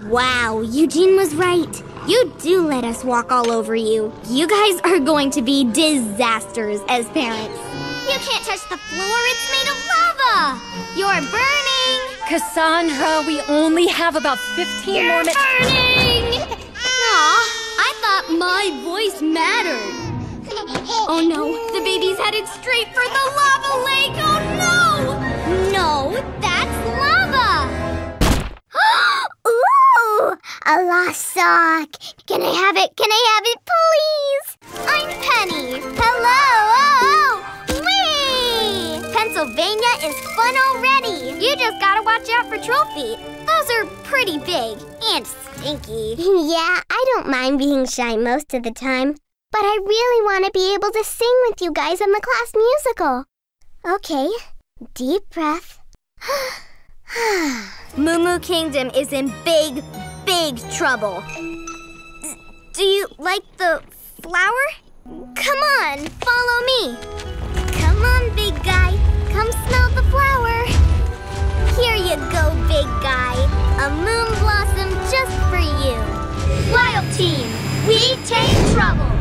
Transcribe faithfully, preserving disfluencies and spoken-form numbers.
Wow, Eugene was right. You do let us walk all over you. You guys are going to be disasters as parents. You can't touch the floor, it's made of lava! You're burning! Cassandra, we only have about fifteen You're more minutes. burning! Aw, I thought my voice mattered. Oh no, the baby's headed straight for the lava lake! Oh no! No, that's lava! Ooh, a lost sock. Can I have it? Can I have it, please? I'm Penny. Hello! Oh, whee! Pennsylvania is fun already. You just gotta watch out for trophy. Those are pretty big and stinky. Yeah, I don't mind being shy most of the time, but I really want to be able to sing with you guys in the class musical. Okay, deep breath. Moo Moo Kingdom is in big, big trouble. Do you like the flower? Come on, follow me. Come on, big guy. Come smell the flower. Here you go, big guy. A moon blossom just for you. Wild Team, we take trouble.